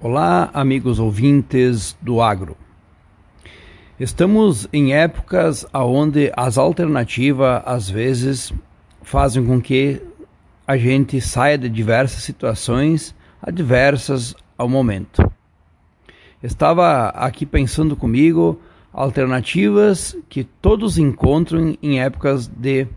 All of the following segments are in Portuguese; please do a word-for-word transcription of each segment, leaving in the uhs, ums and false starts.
Olá, amigos ouvintes do agro. Estamos em épocas onde as alternativas às vezes fazem com que a gente saia de diversas situações adversas ao momento. Estava aqui pensando comigo alternativas que todos encontram em épocas de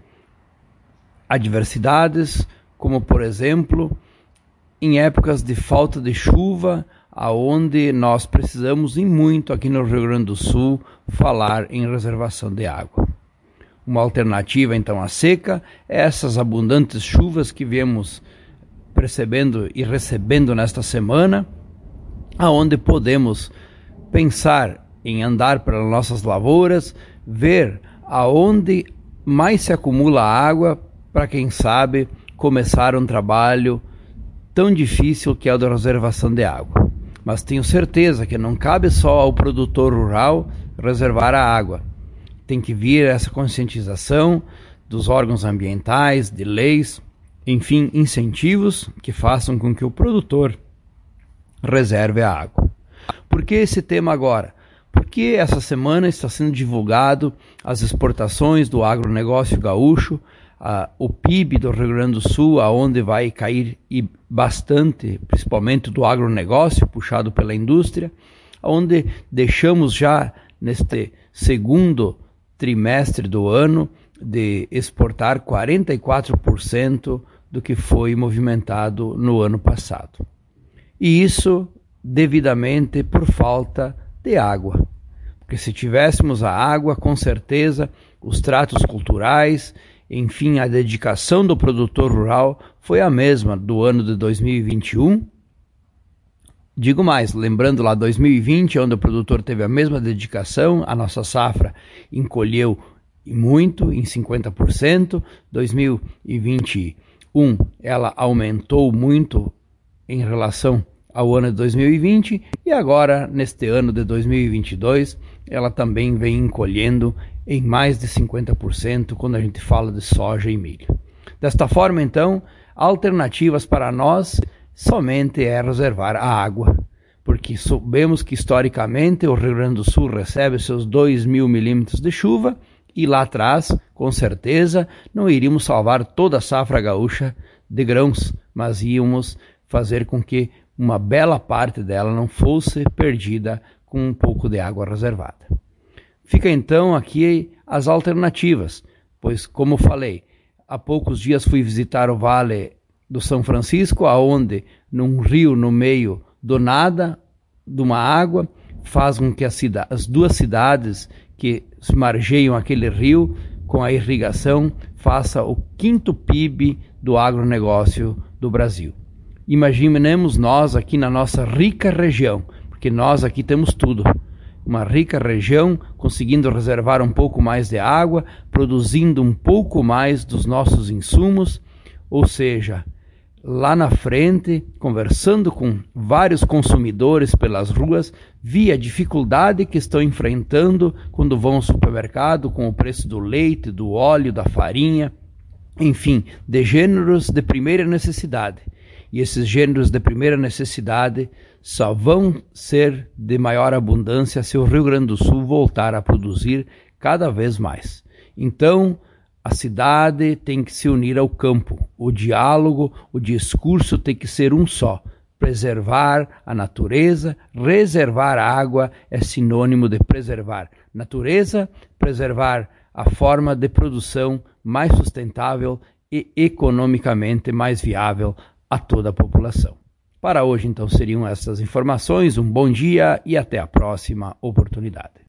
adversidades, como por exemplo, em épocas de falta de chuva, aonde nós precisamos e muito aqui no Rio Grande do Sul falar em reservação de água. Uma alternativa então à seca é essas abundantes chuvas que viemos percebendo e recebendo nesta semana, aonde podemos pensar em andar pelas nossas lavouras, ver aonde mais se acumula água para quem sabe começar um trabalho tão difícil que é o da reservação de água. Mas tenho certeza que não cabe só ao produtor rural reservar a água. Tem que vir essa conscientização dos órgãos ambientais, de leis, enfim, incentivos que façam com que o produtor reserve a água. Por que esse tema agora? Porque essa semana está sendo divulgado as exportações do agronegócio gaúcho, Uh, o P I B do Rio Grande do Sul, aonde vai cair e bastante, principalmente do agronegócio, puxado pela indústria, onde deixamos já neste segundo trimestre do ano de exportar quarenta e quatro por cento do que foi movimentado no ano passado. E isso devidamente por falta de água. Porque se tivéssemos a água, com certeza, os tratos culturais, enfim, a dedicação do produtor rural foi a mesma do ano de dois mil e vinte e um. Digo mais, lembrando lá dois mil e vinte, onde o produtor teve a mesma dedicação, a nossa safra encolheu muito, em cinquenta por cento. dois mil e vinte e um, ela aumentou muito em relação ao ano de dois mil e vinte, e agora, neste ano de dois mil e vinte e dois, ela também vem encolhendo em mais de cinquenta por cento quando a gente fala de soja e milho. Desta forma, então, alternativas para nós somente é reservar a água, porque sabemos que historicamente o Rio Grande do Sul recebe seus dois mil milímetros de chuva e lá atrás, com certeza, não iríamos salvar toda a safra gaúcha de grãos, mas íamos fazer com que uma bela parte dela não fosse perdida com um pouco de água reservada. Fica então aqui as alternativas, pois como falei, há poucos dias fui visitar o Vale do São Francisco, aonde num rio no meio do nada, de uma água, faz com que as, as duas cidades que margeiam aquele rio, com a irrigação, faça o quinto P I B do agronegócio do Brasil. Imaginemos nós aqui na nossa rica região, porque nós aqui temos tudo. Uma rica região, conseguindo reservar um pouco mais de água, produzindo um pouco mais dos nossos insumos, ou seja, lá na frente, conversando com vários consumidores pelas ruas, vi a dificuldade que estão enfrentando quando vão ao supermercado com o preço do leite, do óleo, da farinha, enfim, de gêneros de primeira necessidade. E esses gêneros de primeira necessidade só vão ser de maior abundância se o Rio Grande do Sul voltar a produzir cada vez mais. Então, a cidade tem que se unir ao campo. O diálogo, o discurso tem que ser um só. Preservar a natureza, reservar a água é sinônimo de preservar natureza, preservar a forma de produção mais sustentável e economicamente mais viável a toda a população. Para hoje, então, seriam essas informações. Um bom dia e até a próxima oportunidade.